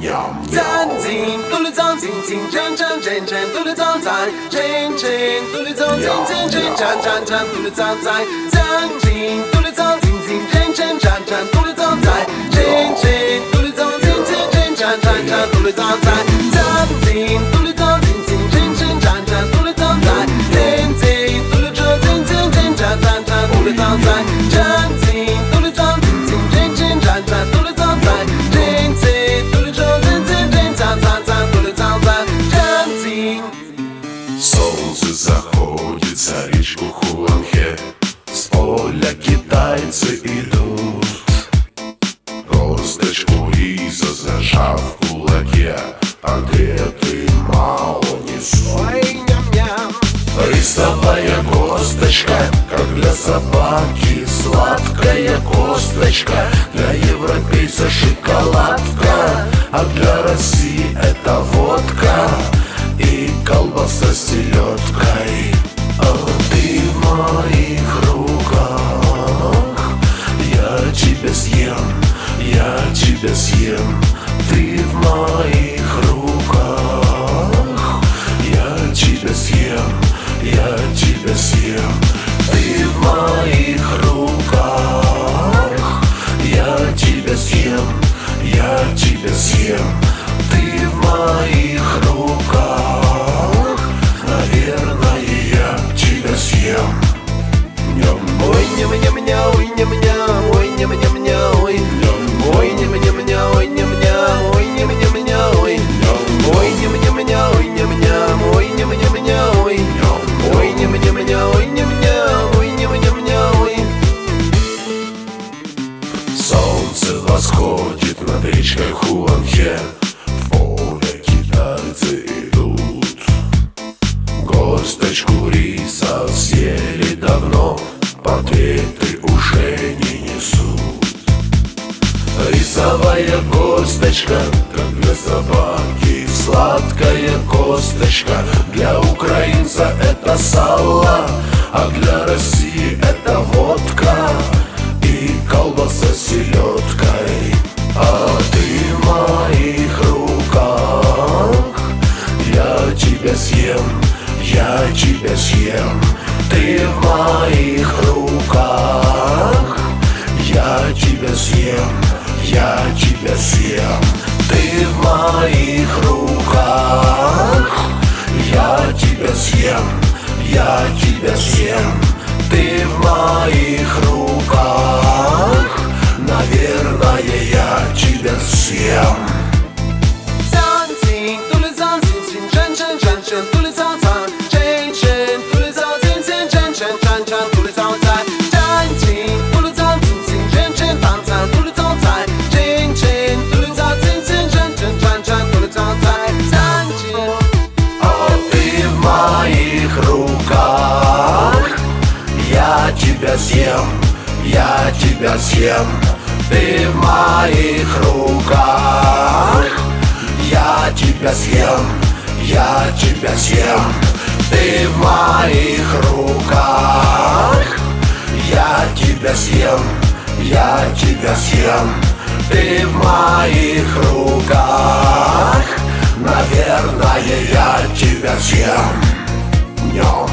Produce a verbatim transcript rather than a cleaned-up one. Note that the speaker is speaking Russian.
战进嘟噜脏进进战战战战嘟噜脏在战战嘟噜脏进进战战战战嘟噜脏在战进嘟噜脏进进战战战战嘟噜脏在战战嘟噜脏进进战战战战嘟噜脏在战进嘟噜脏进进战战战战嘟噜脏在战进嘟噜脏进进战战战战嘟噜脏在战进嘟噜脏进进战战战战嘟噜脏在战进嘟噜脏进进战战战战嘟噜脏在战进。 Солнце заходит за речку Хуанхэ, с поля китайцы идут, косточку риса зажав в кулаке, погретый Мао несут. Рисовая косточка, как для собаки, сладкая косточка, для европейца шоколадка, а для России это водка и колбаса с селедкой. О, ты в моих руках, я тебя съем, я тебя съем. Ты в моих руках, я тебя съем, я тебя съем. Ты в моих руках, я тебя съем, я тебя съем. Ты в моих руках, наверное, я тебя съем. Ой, ням-ням-ня, ой, ням-ня, ой, ням-ням-ня, ой, ой, ням-ням-ня, ой, ням-ня, ой, ням-ням-ня, ой, ой, ням-ням-ня, ой, ням-ня, ой, ням-ням-ня, ой, ой, ням-ням-ня, ой, ням-ня, ой, ням-ням-ня, ой. Солнце восходит над речкой Хуанхэ, в поле китайцы идут, косточку риса съели давно, портреты уже не несут. Рисовая косточка, как для собаки, сладкая косточка, для украинца это сало, а для России это водка и колбаса с селедкой. А ты в моих руках, я тебя съем, я тебя съем. Ты в моих руках, я тебя съем, я тебя съем. Ты в моих руках, я тебя съем, я тебя съем. Ты в моих руках, наверное, я тебя съем. Занзин,嘟噜脏进进战战战战嘟噜脏在战战嘟噜脏进进战战战战嘟噜脏在战进嘟噜脏进进战战战战嘟噜脏在战战嘟噜脏进进战战战战嘟噜脏在战进。 А ты в моих руках, я тебя съем, я тебя съем. Ты в моих руках, я тебя съем, я тебя съем. Ты в моих руках, я тебя съем, я тебя съем. Ты в моих руках, наверное, я тебя съем. Ням.